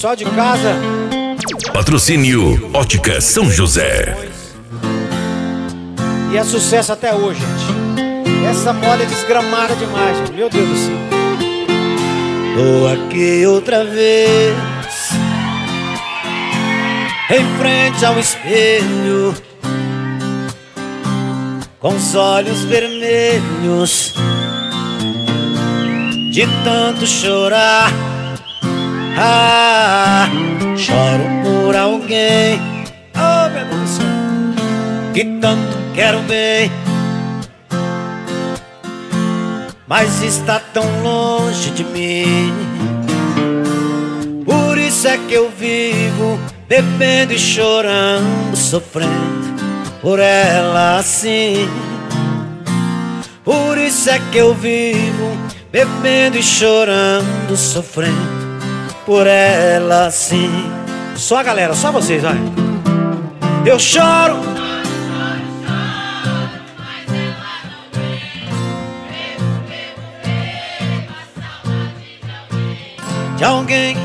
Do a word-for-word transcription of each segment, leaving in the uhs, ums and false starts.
Pessoal de casa. Patrocínio Ótica São José. E é sucesso até hoje, gente. Essa moda é desgramada demais, gente. Meu Deus do céu. Tô aqui outra vez, em frente ao espelho, com os olhos vermelhos, de tanto chorar. Ah, choro por alguém, oh meu Deus do céu, que tanto quero bem, mas está tão longe de mim. Por isso é que eu vivo bebendo e chorando, sofrendo por ela assim. Por isso é que eu vivo bebendo e chorando, sofrendo por ela assim. Só a galera, só vocês, vai. Eu choro, de alguém.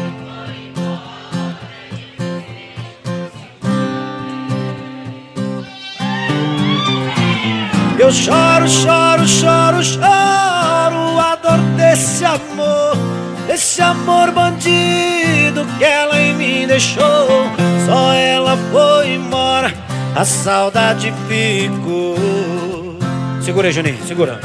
Eu choro, choro, choro, choro a dor desse amor, desse amor bandido que ela em mim deixou. Só ela foi embora, a saudade ficou. Segura aí, Juninho, segura.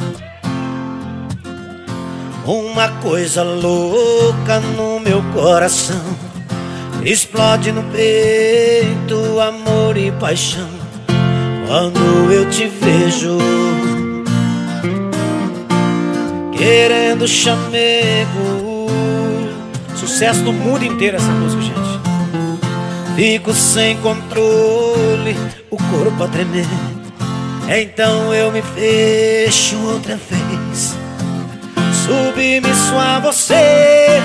Uma coisa louca no meu coração, explode no peito amor e paixão. Quando eu te vejo querendo chamego, sucesso no mundo inteiro essa música, gente. Fico sem controle, o corpo a tremer. Então eu me fecho outra vez, submisso a você,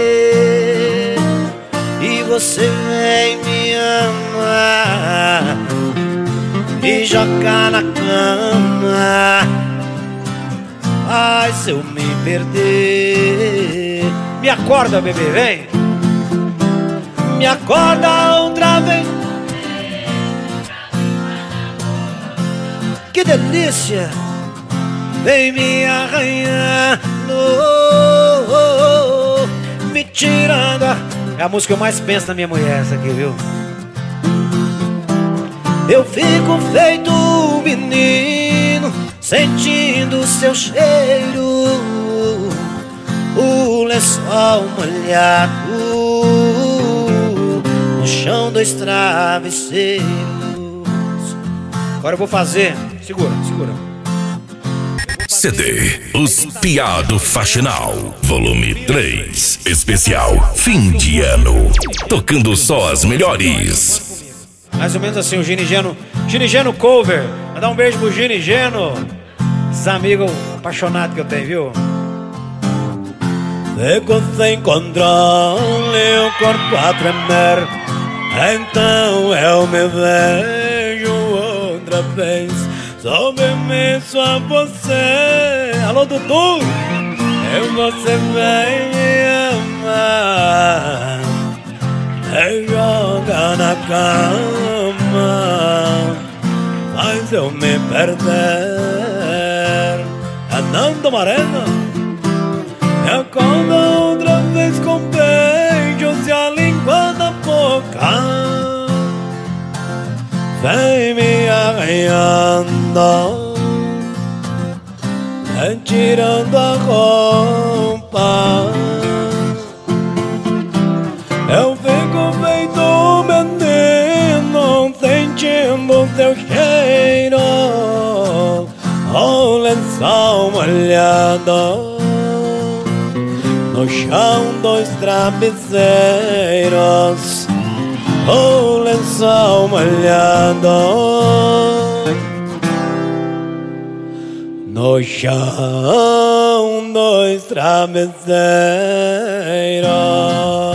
e você vem me amar, me jogar na cama. Ai, se eu me perder, me acorda, bebê, vem. Me acorda outra vez. Que delícia, vem me arranhando, me tirando a... É a música que eu mais penso na minha mulher, essa aqui, viu? Eu fico feito um menino, sentindo seu cheiro, o lençol molhado, no chão dois travesseiros. Agora eu vou fazer. Segura, segura. C D Os Piado Faxinal, volume três, especial fim de ano, tocando só as melhores. Mais ou menos assim, o Gini Geno, Gini Geno cover. Mandar um beijo pro Gini Geno, esses amigos apaixonados que eu tenho, viu? Fico sem controle, o corpo a tremer. Então eu me vejo outra vez, submisso a você. Alô, Dudu! E você vem me amar, me joga na cama, faz eu me perder. É Nando Moreno, me acorda outra vez com beijos e a língua na boca, vem me arranhando, vem tirando a roupa. Eu fico feito um menino, sentindo teu cheiro, o lençol molhado, no chão dois travesseiros, o lençol molhado, no chão dois travesseiros.